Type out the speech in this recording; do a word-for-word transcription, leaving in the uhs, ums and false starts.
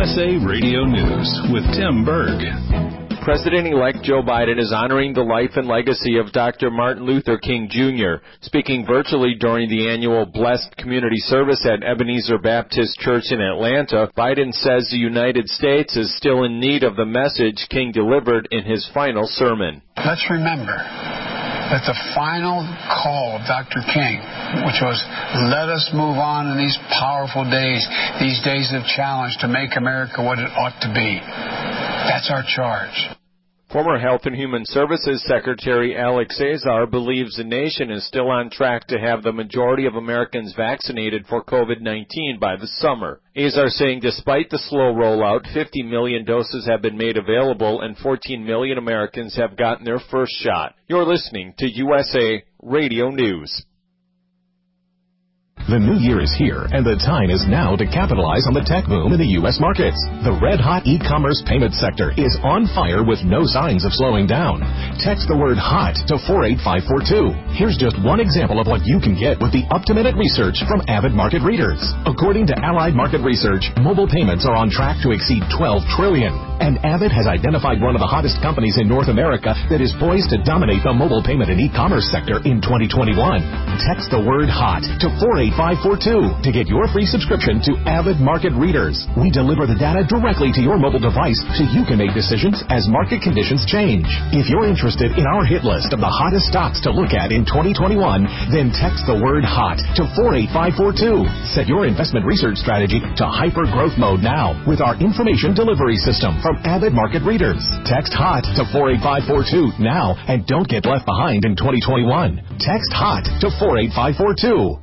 S A Radio News with Tim Berg. President-elect Joe Biden is honoring the life and legacy of Doctor Martin Luther King Junior Speaking virtually during the annual Blessed Community Service at Ebenezer Baptist Church in Atlanta, Biden says the United States is still in need of the message King delivered in his final sermon. Let's remember that the final call of Doctor King, which was, let us move on in these powerful days, these days of challenge to make America what it ought to be. That's our charge. Former Health and Human Services Secretary Alex Azar believes the nation is still on track to have the majority of Americans vaccinated for COVID nineteen by the summer. Azar saying despite the slow rollout, fifty million doses have been made available and fourteen million Americans have gotten their first shot. You're listening to U S A Radio News. The new year is here, and the time is now to capitalize on the tech boom in the U S markets. The red-hot e-commerce payment sector is on fire with no signs of slowing down. Text the word HOT to four eight five four two. Here's just one example of what you can get with the up-to-minute research from Avid Market Readers. According to Allied Market Research, mobile payments are on track to exceed twelve trillion dollars. And Avid has identified one of the hottest companies in North America that is poised to dominate the mobile payment and e-commerce sector in twenty twenty-one. Text the word HOT to four eight five four two to get your free subscription to Avid Market Readers. We deliver the data directly to your mobile device so you can make decisions as market conditions change. If you're interested in our hit list of the hottest stocks to look at in twenty twenty-one, then text the word HOT to four eight five four two. Set your investment research strategy to hyper growth mode now with our information delivery system from Avid Market Readers. Text HOT to four eight five four two now and don't get left behind in twenty twenty-one. Text HOT to four eight five four two.